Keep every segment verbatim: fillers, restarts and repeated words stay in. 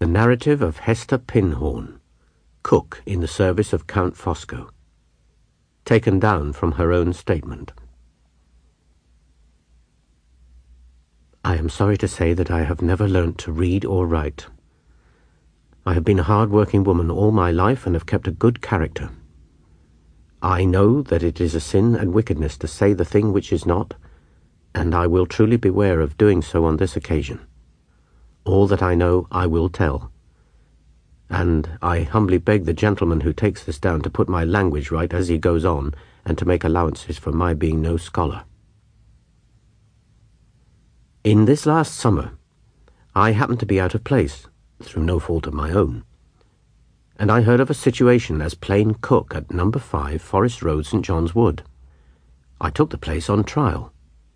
The narrative of Hester Pinhorn, cook in the service of Count Fosco, taken down from her own statement. I am sorry to say that I have never learnt to read or write. I have been a hard-working woman all my life and have kept a good character. I know that it is a sin and wickedness to say the thing which is not, and I will truly beware of doing so on this occasion. All that I know I will tell, and I humbly beg the gentleman who takes this down to put my language right as he goes on, and to make allowances for my being no scholar. In this last summer, I happened to be out of place, through no fault of my own, and I heard of a situation as plain cook at number five Forest Road, St John's Wood. I took the place on trial.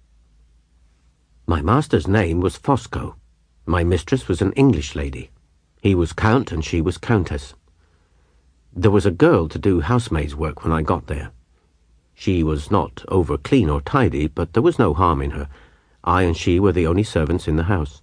My master's name was Fosco. My mistress was an English lady. He was Count and she was Countess. There was a girl to do housemaid's work when I got there. She was not over clean or tidy, but there was no harm in her. I and she were the only servants in the house.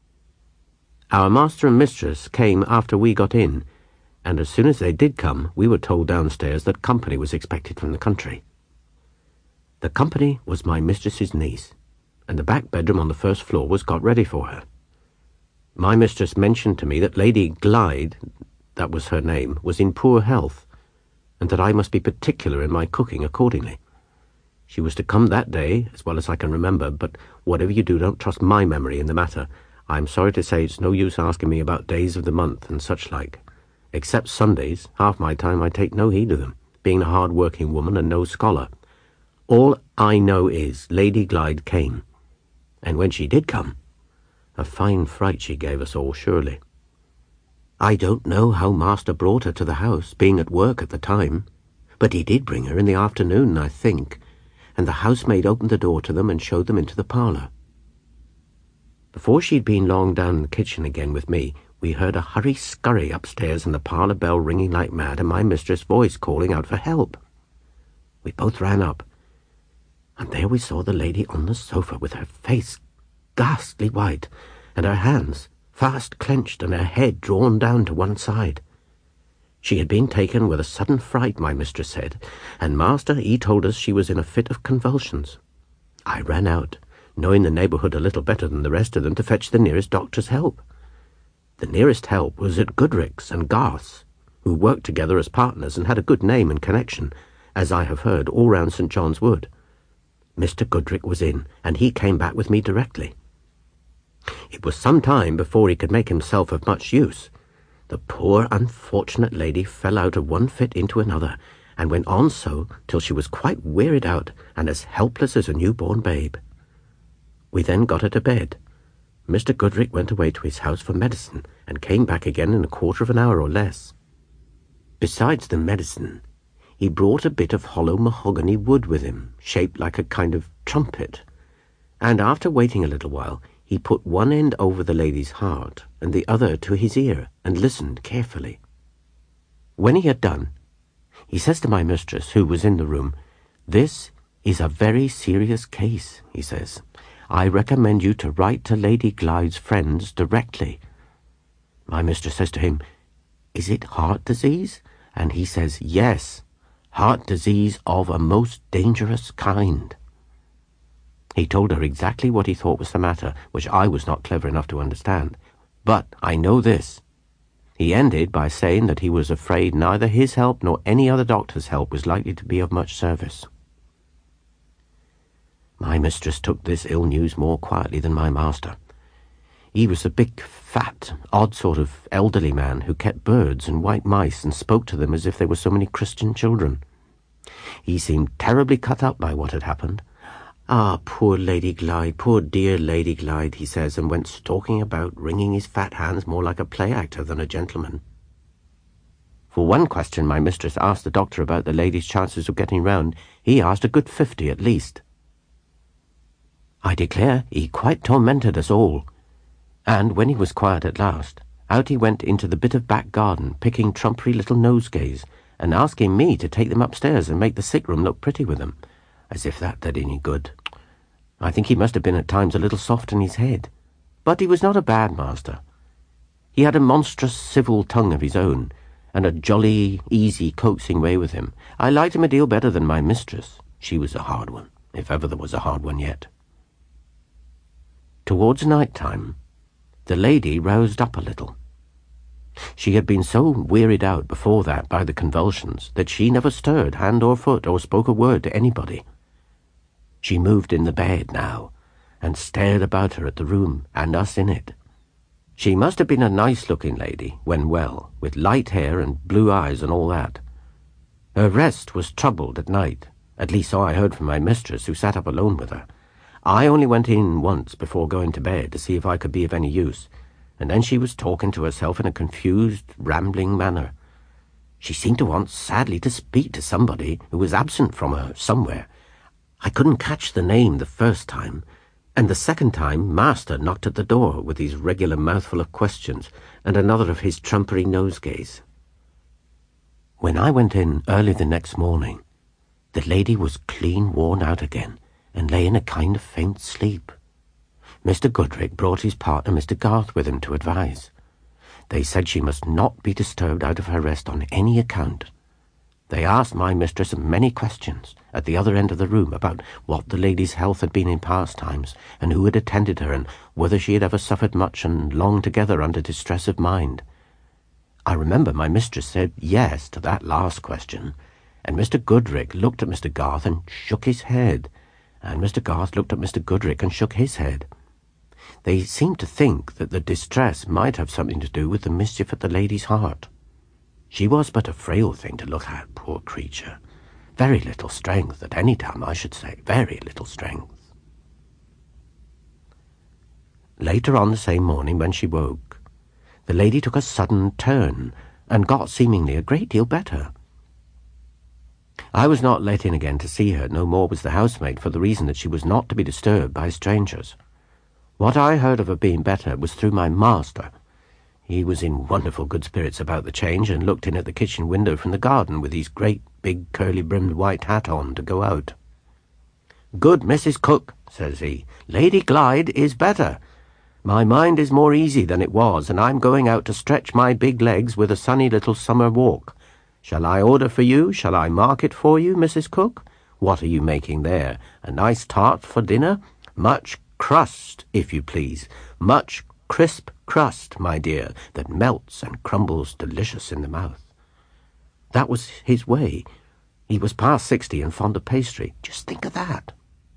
Our master and mistress came after we got in, and as soon as they did come, we were told downstairs that company was expected from the country. The company was my mistress's niece, and the back bedroom on the first floor was got ready for her. My mistress mentioned to me that Lady Glyde, that was her name, was in poor health, and that I must be particular in my cooking accordingly. She was to come that day, as well as I can remember, but whatever you do, don't trust my memory in the matter. I'm sorry to say it's no use asking me about days of the month and such like. Except Sundays, half my time I take no heed of them, being a hard-working woman and no scholar. All I know is Lady Glyde came, and when she did come, a fine fright she gave us all, surely. I don't know how master brought her to the house, being at work at the time, but he did bring her in the afternoon, I think, and the housemaid opened the door to them and showed them into the parlour. Before she'd been long down in the kitchen again with me, we heard a hurry-scurry upstairs and the parlour bell ringing like mad and my mistress' voice calling out for help. We both ran up, and there we saw the lady on the sofa with her face ghastly white and her hands fast clenched and her head drawn down to one side. She had been taken with a sudden fright, my mistress said, and master, he told us she was in a fit of convulsions. I ran out, knowing the neighbourhood a little better than the rest of them, to fetch the nearest doctor's help. The nearest help was at Goodrick's and Garth's, who worked together as partners and had a good name and connection, as I have heard, all round St John's Wood. Mister Goodrick was in, and he came back with me directly. It was some time before he could make himself of much use. The poor unfortunate lady fell out of one fit into another, and went on so till she was quite wearied out and as helpless as a newborn babe. We then got her to bed. Mister Goodrick went away to his house for medicine, and came back again in a quarter of an hour or less. Besides the medicine, he brought a bit of hollow mahogany wood with him, shaped like a kind of trumpet, and after waiting a little while, he put one end over the lady's heart and the other to his ear, and listened carefully. When he had done, he says to my mistress, who was in the room, "This is a very serious case," he says. "I recommend you to write to Lady Glyde's friends directly." My mistress says to him, "Is it heart disease?" And he says, "Yes, heart disease of a most dangerous kind." He told her exactly what he thought was the matter, which I was not clever enough to understand. But I know this. He ended by saying that he was afraid neither his help nor any other doctor's help was likely to be of much service. My mistress took this ill news more quietly than my master. He was a big, fat, odd sort of elderly man who kept birds and white mice and spoke to them as if they were so many Christian children. He seemed terribly cut up by what had happened. "Ah, poor Lady Glyde, poor dear Lady Glyde," he says, and went stalking about, wringing his fat hands more like a play-actor than a gentleman. For one question my mistress asked the doctor about the lady's chances of getting round, he asked a good fifty at least. I declare he quite tormented us all, and when he was quiet at last, out he went into the bit of back garden, picking trumpery little nosegays, and asking me to take them upstairs and make the sick-room look pretty with them, as if that did any good. I think he must have been at times a little soft in his head, but he was not a bad master. He had a monstrous civil tongue of his own, and a jolly, easy, coaxing way with him. I liked him a deal better than my mistress. She was a hard one, if ever there was a hard one yet. Towards night-time, the lady roused up a little. She had been so wearied out before that by the convulsions that she never stirred hand or foot or spoke a word to anybody. She moved in the bed now, and stared about her at the room and us in it. She must have been a nice-looking lady, when well, with light hair and blue eyes and all that. Her rest was troubled at night, at least so I heard from my mistress, who sat up alone with her. I only went in once before going to bed to see if I could be of any use, and then she was talking to herself in a confused, rambling manner. She seemed to want sadly to speak to somebody who was absent from her somewhere. I couldn't catch the name the first time, and the second time Master knocked at the door with his regular mouthful of questions and another of his trumpery nosegays. When I went in early the next morning, the lady was clean worn out again and lay in a kind of faint sleep. Mister Goodrick brought his partner Mister Garth with him to advise. They said she must not be disturbed out of her rest on any account. They asked my mistress many questions at the other end of the room about what the lady's health had been in past times, and who had attended her, and whether she had ever suffered much and long together under distress of mind. I remember my mistress said yes to that last question, and Mister Goodrick looked at Mister Garth and shook his head, and Mister Garth looked at Mister Goodrick and shook his head. They seemed to think that the distress might have something to do with the mischief at the lady's heart. She was but a frail thing to look at, poor creature. Very little strength at any time, I should say, very little strength. Later on the same morning, when she woke, the lady took a sudden turn and got seemingly a great deal better. I was not let in again to see her, no more was the housemaid, for the reason that she was not to be disturbed by strangers. What I heard of her being better was through my master. He was in wonderful good spirits about the change, and looked in at the kitchen window from the garden with his great big curly-brimmed white hat on to go out. "Good Missus Cook," says he, "Lady Glyde is better. My mind is more easy than it was, and I'm going out to stretch my big legs with a sunny little summer walk. Shall I order for you? Shall I mark it for you, Missus Cook? What are you making there? A nice tart for dinner? Much crust, if you please. Much crisp crust, my dear, that melts and crumbles delicious in the mouth." That was his way. He was past sixty and fond of pastry. Just think of that.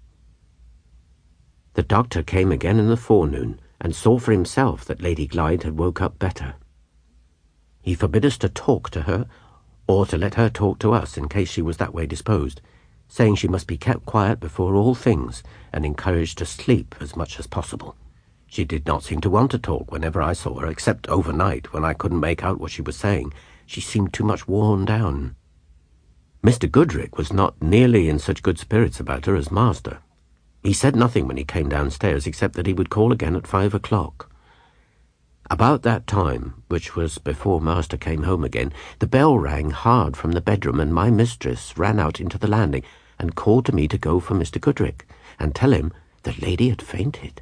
The doctor came again in the forenoon and saw for himself that Lady Glyde had woke up better. He forbid us to talk to her, or to let her talk to us in case she was that way disposed, saying she must be kept quiet before all things and encouraged to sleep as much as possible. She did not seem to want to talk whenever I saw her, except overnight when I couldn't make out what she was saying. She seemed too much worn down. Mister Goodrick was not nearly in such good spirits about her as Master. He said nothing when he came downstairs, except that he would call again at five o'clock. About that time, which was before Master came home again, the bell rang hard from the bedroom, and my mistress ran out into the landing and called to me to go for Mister Goodrick and tell him the lady had fainted.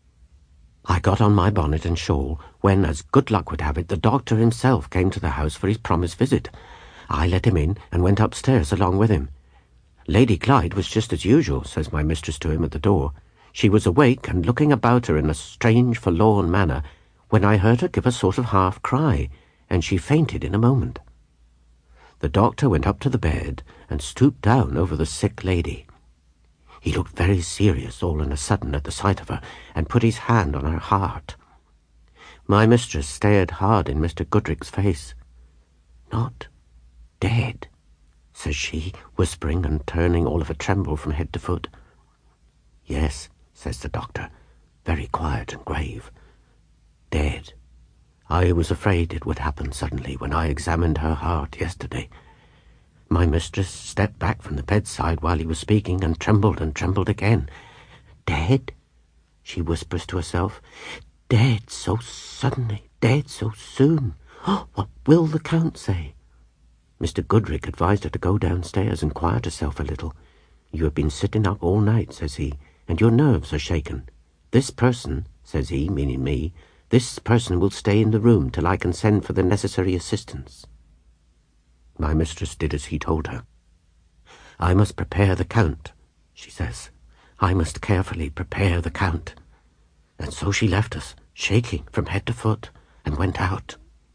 I got on my bonnet and shawl, when, as good luck would have it, the doctor himself came to the house for his promised visit. I let him in and went upstairs along with him. Lady Glyde was just as usual, says my mistress to him at the door. She was awake and looking about her in a strange, forlorn manner, when I heard her give a sort of half-cry, and she fainted in a moment. The doctor went up to the bed and stooped down over the sick lady. He looked very serious all on a sudden at the sight of her, and put his hand on her heart. My mistress stared hard in Mister Goodrick's face. "Not dead," says she, whispering and turning all of a tremble from head to foot. "Yes," says the doctor, very quiet and grave. "Dead. I was afraid it would happen suddenly when I examined her heart yesterday." My mistress stepped back from the bedside while he was speaking, and trembled and trembled again. "Dead?" she whispers to herself. "Dead so suddenly, dead so soon. Oh, what will the Count say?" Mister Goodrick advised her to go downstairs and quiet herself a little. "You have been sitting up all night," says he, "and your nerves are shaken. This person," says he, meaning me, This person will stay in the room till I can send for the necessary assistance." My mistress did as he told her. "I must prepare the Count," she says. "I must carefully prepare the Count." And so she left us, shaking from head to foot, and went out.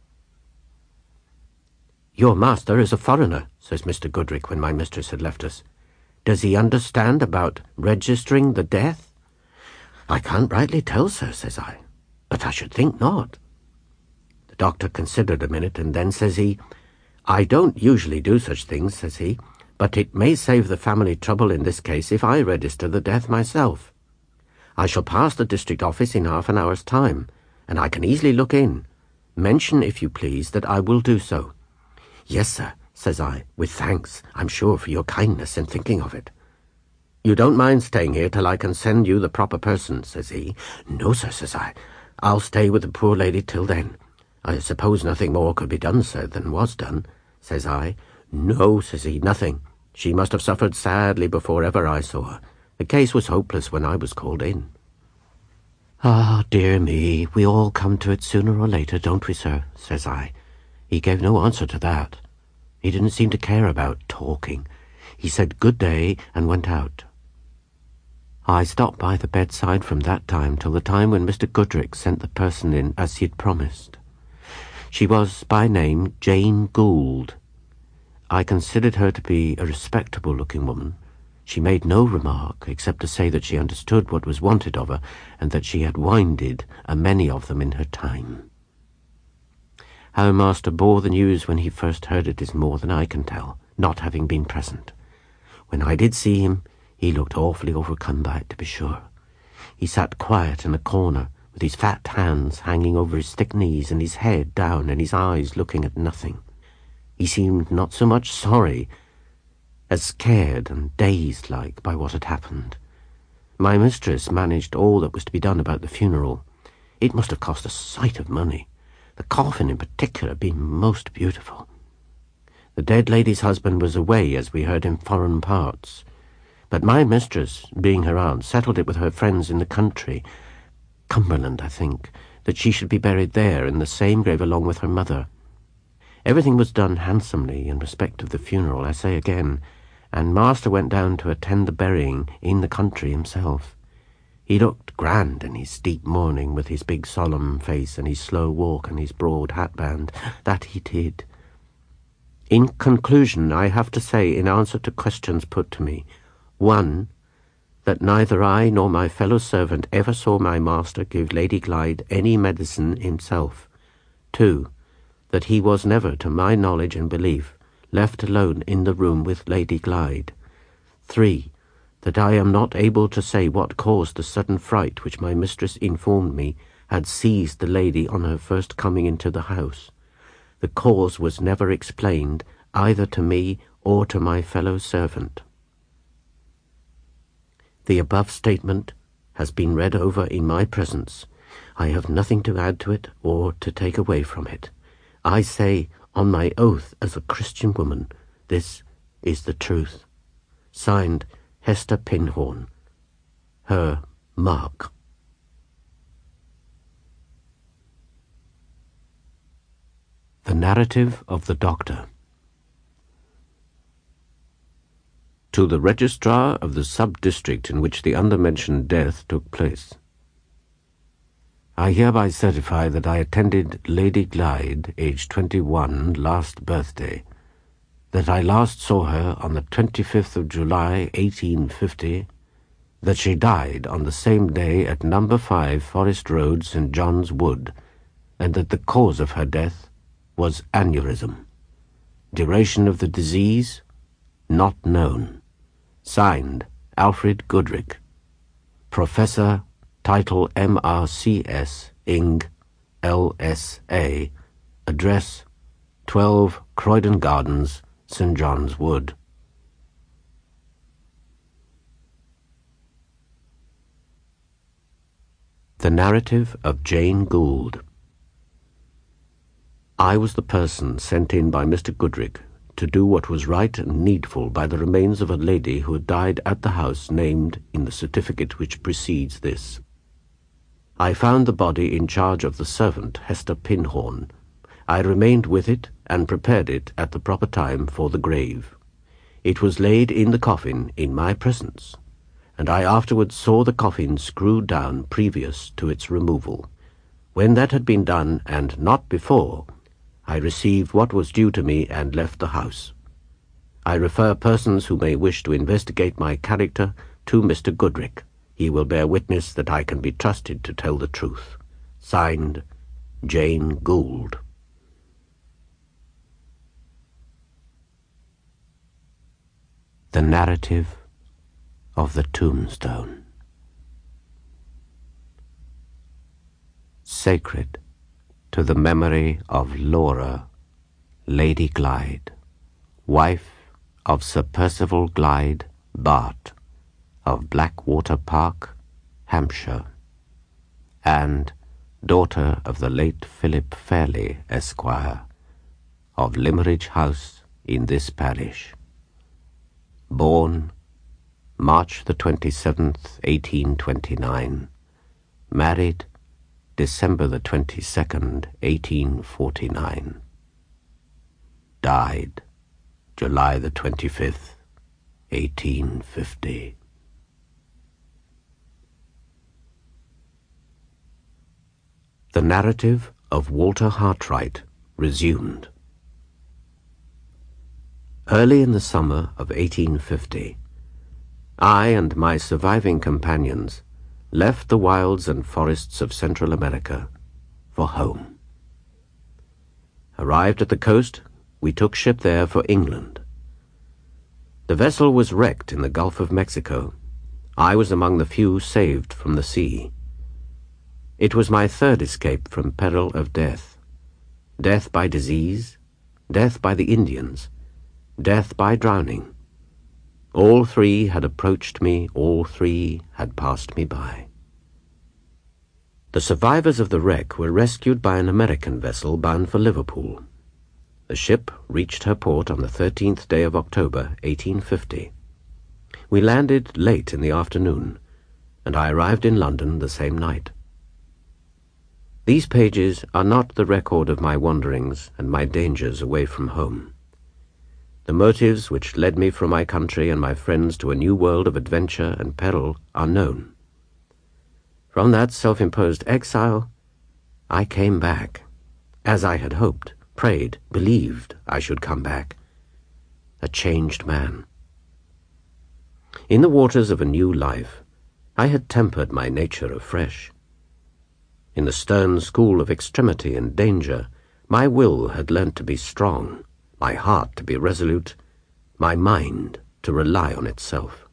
"Your master is a foreigner," says Mister Goodrich when my mistress had left us. "Does he understand about registering the death?" "I can't rightly tell, sir," says I, "but I should think not." The doctor considered a minute, and then says he, "I don't usually do such things," says he, "but it may save the family trouble in this case if I register the death myself. I shall pass the district office in half an hour's time, and I can easily look in. Mention, if you please, that I will do so." "Yes, sir," says I, "with thanks, I'm sure, for your kindness in thinking of it." "You don't mind staying here till I can send you the proper person?" says he. "No, sir," says I. "I'll stay with the poor lady till then. I suppose nothing more could be done, sir, than was done," says I. "No," says he, "nothing. She must have suffered sadly before ever I saw her. The case was hopeless when I was called in." "Ah, dear me, we all come to it sooner or later, don't we, sir?" says I. He gave no answer to that. He didn't seem to care about talking. He said good day and went out. I stopped by the bedside from that time till the time when Mister Goodrich sent the person in as he'd promised. She was by name Jane Gould. I considered her to be a respectable-looking woman. She made no remark except to say that she understood what was wanted of her, and that she had winded a many of them in her time. How master bore the news when he first heard it is more than I can tell, not having been present. When I did see him, he looked awfully overcome by it, to be sure. He sat quiet in a corner, with his fat hands hanging over his thick knees, and his head down, and his eyes looking at nothing. He seemed not so much sorry as scared and dazed-like by what had happened. My mistress managed all that was to be done about the funeral. It must have cost a sight of money, the coffin in particular being most beautiful. The dead lady's husband was away, as we heard, in foreign parts, but my mistress, being her aunt, settled it with her friends in the country, Cumberland, I think, that she should be buried there in the same grave along with her mother. Everything was done handsomely in respect of the funeral, I say again, and master went down to attend the burying in the country himself. He looked grand in his deep mourning, with his big solemn face and his slow walk and his broad hatband, that he did. In conclusion, I have to say, in answer to questions put to me, one, that neither I nor my fellow servant ever saw my master give Lady Glyde any medicine himself. Two, that he was never, to my knowledge and belief, left alone in the room with Lady Glyde. Three, that I am not able to say what caused the sudden fright which my mistress informed me had seized the lady on her first coming into the house. The cause was never explained either to me or to my fellow servant. The above statement has been read over in my presence. I have nothing to add to it or to take away from it. I say, on my oath as a Christian woman, this is the truth. Signed, Hester Pinhorn. Her Mark. The Narrative of the Doctor. To the Registrar of the Sub-District in which the undermentioned death took place. I hereby certify that I attended Lady Glyde, aged twenty-one, last birthday, that I last saw her on the twenty-fifth of July, eighteen fifty, that she died on the same day at number five Forest Road, Saint John's Wood, and that the cause of her death was aneurysm. Duration of the disease not known. Signed, Alfred Goodrich. Professor, title M R C S, Ing, L S A. Address, twelve Croydon Gardens, Saint John's Wood. The Narrative of Jane Gould. I was the person sent in by Mister Goodrich to do what was right and needful by the remains of a lady who had died at the house named in the certificate which precedes this. I found the body in charge of the servant, Hester Pinhorn. I remained with it and prepared it at the proper time for the grave. It was laid in the coffin in my presence, and I afterwards saw the coffin screwed down previous to its removal. When that had been done, and not before, I received what was due to me and left the house. I refer persons who may wish to investigate my character to Mister Goodrick. He will bear witness that I can be trusted to tell the truth. Signed, Jane Gould. The Narrative of the Tombstone. Sacred to the memory of Laura, Lady Glyde, wife of Sir Percival Glyde, Bart, of Blackwater Park, Hampshire, and daughter of the late Philip Fairley, Esquire, of Limmeridge House in this parish. Born March the twenty-seventh, eighteen twenty-nine, married December the twenty-second, eighteen forty-nine. Died July the twenty-fifth, eighteen fifty. The narrative of Walter Hartwright resumed. Early in the summer of eighteen fifty, I and my surviving companions left the wilds and forests of Central America for home. Arrived at the coast, we took ship there for England. The vessel was wrecked in the Gulf of Mexico. I was among the few saved from the sea. It was my third escape from peril of death. Death by disease, death by the Indians, death by drowning. All three had approached me, all three had passed me by. The survivors of the wreck were rescued by an American vessel bound for Liverpool. The ship reached her port on the thirteenth day of October, eighteen fifty. We landed late in the afternoon, and I arrived in London the same night. These pages are not the record of my wanderings and my dangers away from home. The motives which led me from my country and my friends to a new world of adventure and peril are known. From that self-imposed exile, I came back, as I had hoped, prayed, believed I should come back, a changed man. In the waters of a new life, I had tempered my nature afresh. In the stern school of extremity and danger, my will had learnt to be strong, my heart to be resolute, my mind to rely on itself.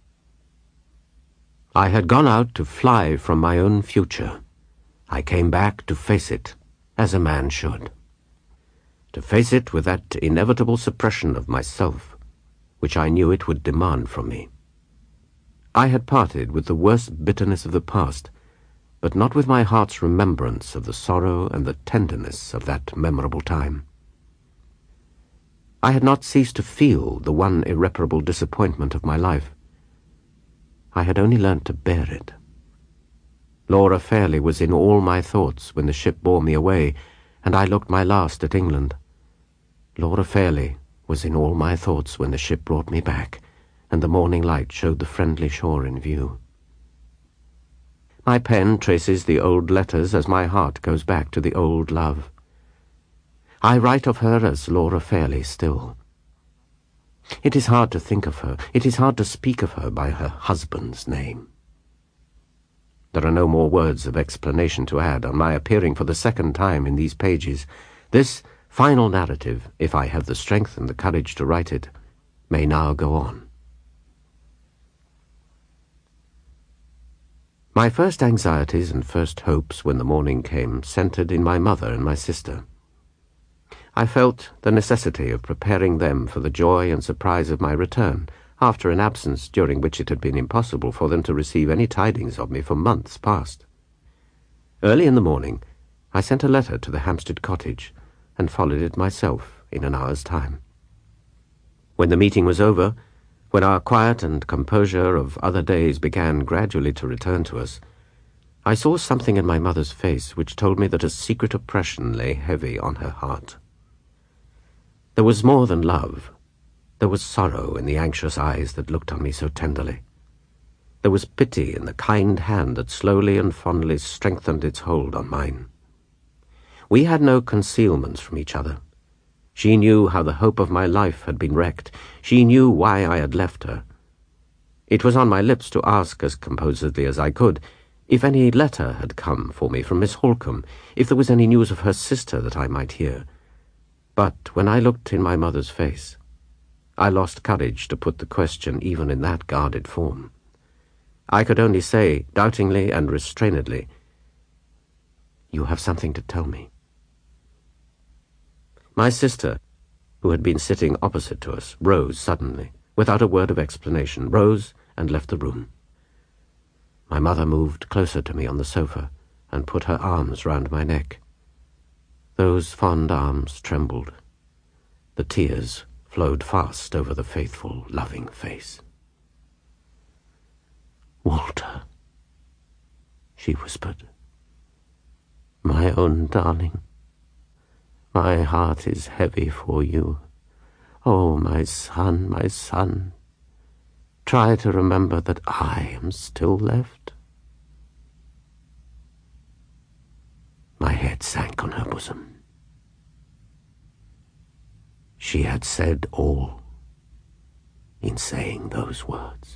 I had gone out to fly from my own future. I came back to face it, as a man should. To face it with that inevitable suppression of myself, which I knew it would demand from me. I had parted with the worst bitterness of the past, but not with my heart's remembrance of the sorrow and the tenderness of that memorable time. I had not ceased to feel the one irreparable disappointment of my life. I had only learnt to bear it. Laura Fairley was in all my thoughts when the ship bore me away, and I looked my last at England. Laura Fairley was in all my thoughts when the ship brought me back, and the morning light showed the friendly shore in view. My pen traces the old letters as my heart goes back to the old love. I write of her as Laura Fairley still. It is hard to think of her, it is hard to speak of her by her husband's name. There are no more words of explanation to add on my appearing for the second time in these pages. This final narrative, if I have the strength and the courage to write it, may now go on. My first anxieties and first hopes when the morning came centred in my mother and my sister. I felt the necessity of preparing them for the joy and surprise of my return, after an absence during which it had been impossible for them to receive any tidings of me for months past. Early in the morning, I sent a letter to the Hampstead cottage, and followed it myself in an hour's time. When the meeting was over, when our quiet and composure of other days began gradually to return to us, I saw something in my mother's face which told me that a secret oppression lay heavy on her heart. There was more than love. There was sorrow in the anxious eyes that looked on me so tenderly. There was pity in the kind hand that slowly and fondly strengthened its hold on mine. We had no concealments from each other. She knew how the hope of my life had been wrecked. She knew why I had left her. It was on my lips to ask as composedly as I could if any letter had come for me from Miss Holcombe, if there was any news of her sister that I might hear. But when I looked in my mother's face, I lost courage to put the question even in that guarded form. I could only say, doubtingly and restrainedly, "You have something to tell me." My sister, who had been sitting opposite to us, rose suddenly, without a word of explanation, rose and left the room. My mother moved closer to me on the sofa and put her arms round my neck. Those fond arms trembled. The tears flowed fast over the faithful, loving face. "Walter," she whispered, "my own darling, my heart is heavy for you. Oh, my son, my son, try to remember that I am still left." My head sank on her bosom. She had said all in saying those words.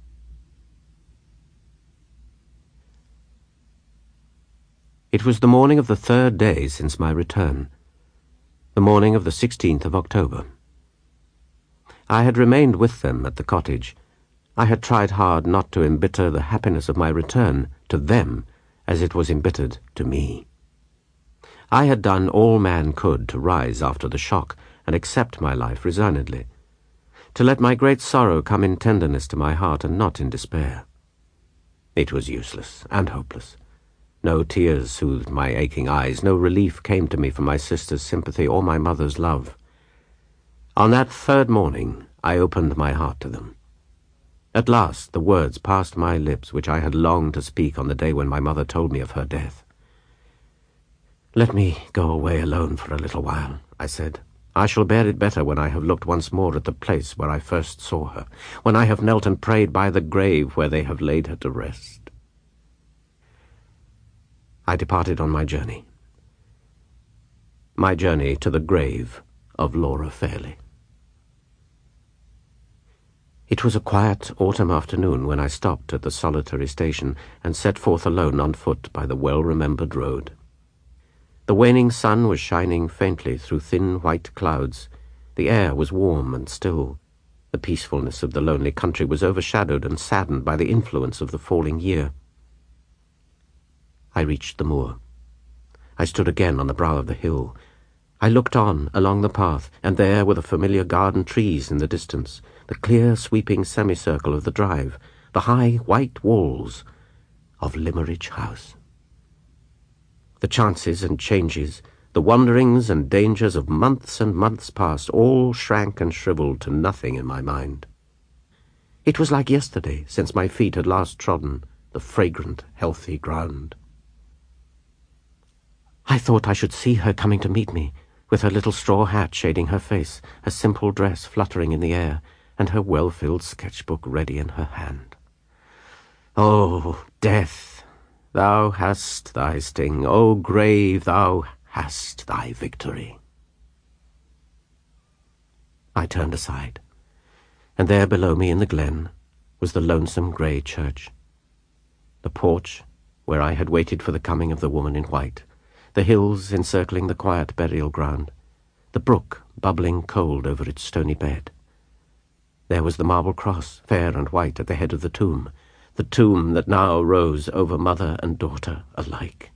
It was the morning of the third day since my return, the morning of the sixteenth of October. I had remained with them at the cottage. I had tried hard not to embitter the happiness of my return to them as it was embittered to me. I had done all man could to rise after the shock and accept my life resignedly, to let my great sorrow come in tenderness to my heart and not in despair. It was useless and hopeless. No tears soothed my aching eyes, no relief came to me from my sister's sympathy or my mother's love. On that third morning I opened my heart to them. At last the words passed my lips which I had longed to speak on the day when my mother told me of her death. "Let me go away alone for a little while," I said. "I shall bear it better when I have looked once more at the place where I first saw her, when I have knelt and prayed by the grave where they have laid her to rest." I departed on my journey. My journey to the grave of Laura Fairley. It was a quiet autumn afternoon when I stopped at the solitary station and set forth alone on foot by the well-remembered road. The waning sun was shining faintly through thin white clouds. The air was warm and still. The peacefulness of the lonely country was overshadowed and saddened by the influence of the falling year. I reached the moor. I stood again on the brow of the hill. I looked on along the path, and there were the familiar garden trees in the distance, the clear sweeping semicircle of the drive, the high white walls of Limmeridge House. The chances and changes, the wanderings and dangers of months and months past, all shrank and shriveled to nothing in my mind. It was like yesterday since my feet had last trodden the fragrant, healthy ground. I thought I should see her coming to meet me, with her little straw hat shading her face, her simple dress fluttering in the air, and her well-filled sketchbook ready in her hand. Oh, death! Thou hast thy sting, O grave, thou hast thy victory. I turned aside, and there below me in the glen was the lonesome grey church, the porch where I had waited for the coming of the woman in white, the hills encircling the quiet burial ground, the brook bubbling cold over its stony bed. There was the marble cross, fair and white, at the head of the tomb, the tomb that now rose over mother and daughter alike.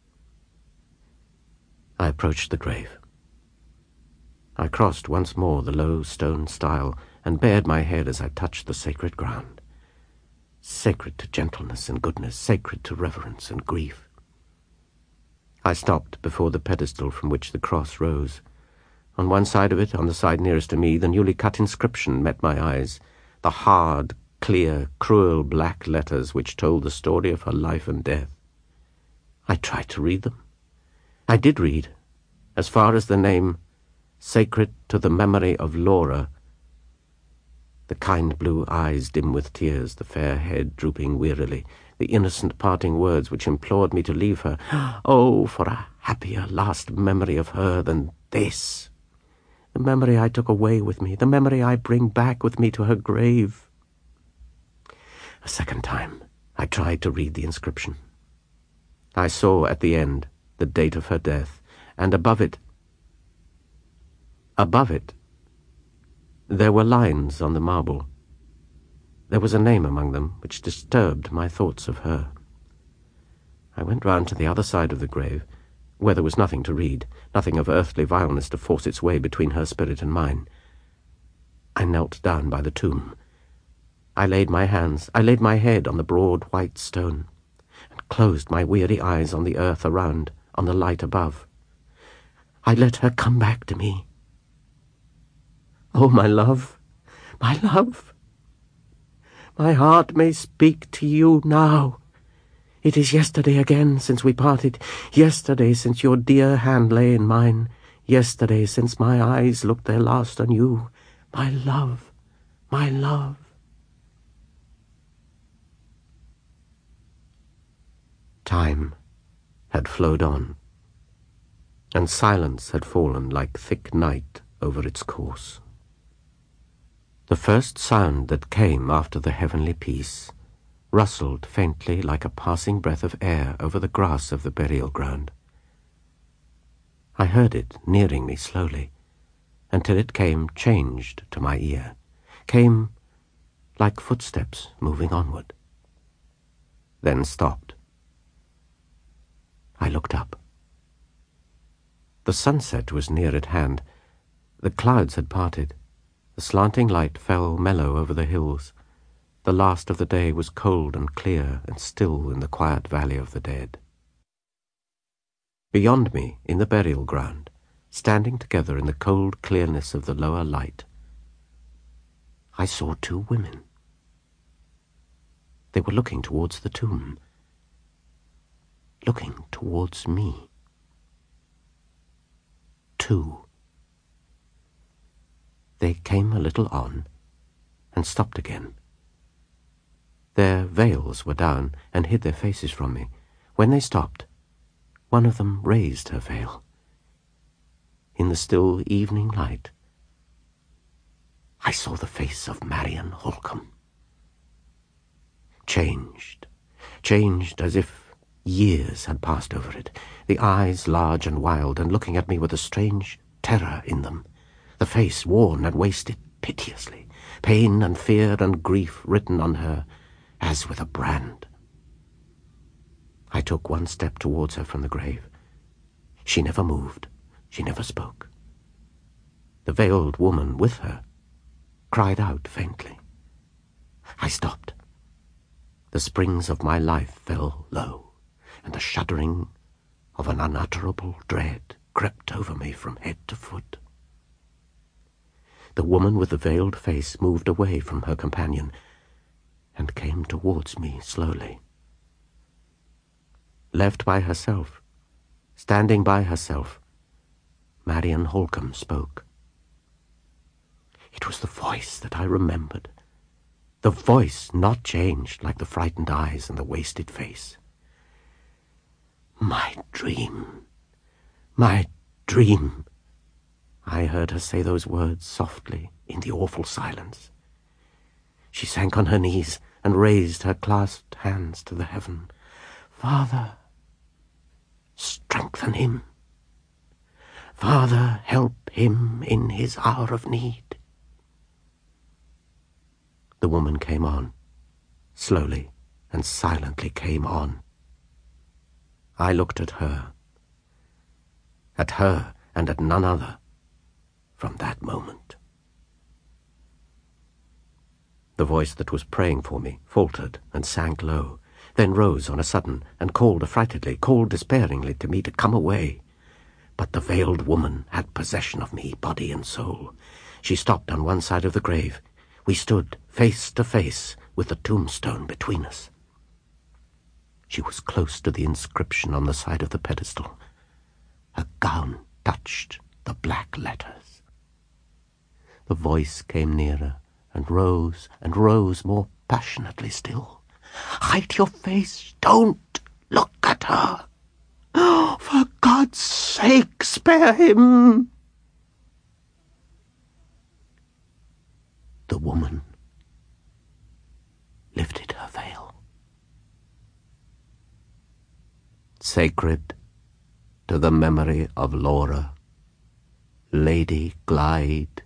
I approached the grave. I crossed once more the low stone stile and bared my head as I touched the sacred ground, sacred to gentleness and goodness, sacred to reverence and grief. I stopped before the pedestal from which the cross rose. On one side of it, on the side nearest to me, the newly cut inscription met my eyes, the hard, clear, cruel black letters which told the story of her life and death. I tried to read them. I did read, as far as the name Sacred to the Memory of Laura. The kind blue eyes dim with tears, the fair head drooping wearily, the innocent parting words which implored me to leave her. Oh, for a happier last memory of her than this! The memory I took away with me, the memory I bring back with me to her grave. A second time I tried to read the inscription. I saw at the end the date of her death, and above it, above it, there were lines on the marble. There was a name among them which disturbed my thoughts of her. I went round to the other side of the grave, where there was nothing to read, nothing of earthly vileness to force its way between her spirit and mine. I knelt down by the tomb. I laid my hands, I laid my head on the broad white stone, and closed my weary eyes on the earth around, on the light above. I let her come back to me. Oh, my love, my love, my heart may speak to you now. It is yesterday again since we parted, yesterday since your dear hand lay in mine, yesterday since my eyes looked their last on you, my love, my love. Time had flowed on, and silence had fallen like thick night over its course. The first sound that came after the heavenly peace rustled faintly like a passing breath of air over the grass of the burial ground. I heard it nearing me slowly, until it came changed to my ear, came like footsteps moving onward, then stopped. I looked up. The sunset was near at hand. The clouds had parted. The slanting light fell mellow over the hills. The last of the day was cold and clear and still in the quiet valley of the dead. Beyond me, in the burial ground, standing together in the cold clearness of the lower light, I saw two women. They were looking towards the tomb, looking towards me. Two. They came a little on, and stopped again. Their veils were down, and hid their faces from me. When they stopped, one of them raised her veil. In the still evening light, I saw the face of Marian Holcomb. Changed, changed as if years had passed over it, the eyes large and wild, and looking at me with a strange terror in them. The face worn and wasted piteously, pain and fear and grief written on her as with a brand. I took one step towards her from the grave. She never moved, she never spoke. The veiled woman with her cried out faintly. I stopped. The springs of my life fell low, and the shuddering of an unutterable dread crept over me from head to foot. The woman with the veiled face moved away from her companion and came towards me slowly. Left by herself, standing by herself, Marian Holcomb spoke. It was the voice that I remembered, the voice not changed like the frightened eyes and the wasted face. My dream, my dream. I heard her say those words softly in the awful silence. She sank on her knees and raised her clasped hands to the heaven. Father, strengthen him. Father, help him in his hour of need. The woman came on, slowly and silently came on. I looked at her, at her and at none other, from that moment. The voice that was praying for me faltered and sank low, then rose on a sudden and called affrightedly, called despairingly to me to come away. But the veiled woman had possession of me, body and soul. She stopped on one side of the grave. We stood face to face with the tombstone between us. She was close to the inscription on the side of the pedestal. Her gown touched the black letters. The voice came nearer and rose and rose more passionately still. "Hide your face! Don't look at her! Oh, for God's sake, spare him!" The woman lifted her veil. "Sacred to the memory of Laura, Lady Glyde."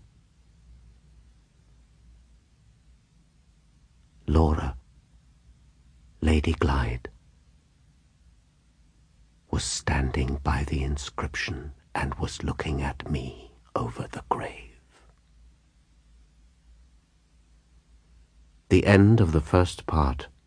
Laura, Lady Glyde, was standing by the inscription and was looking at me over the grave. The end of the first part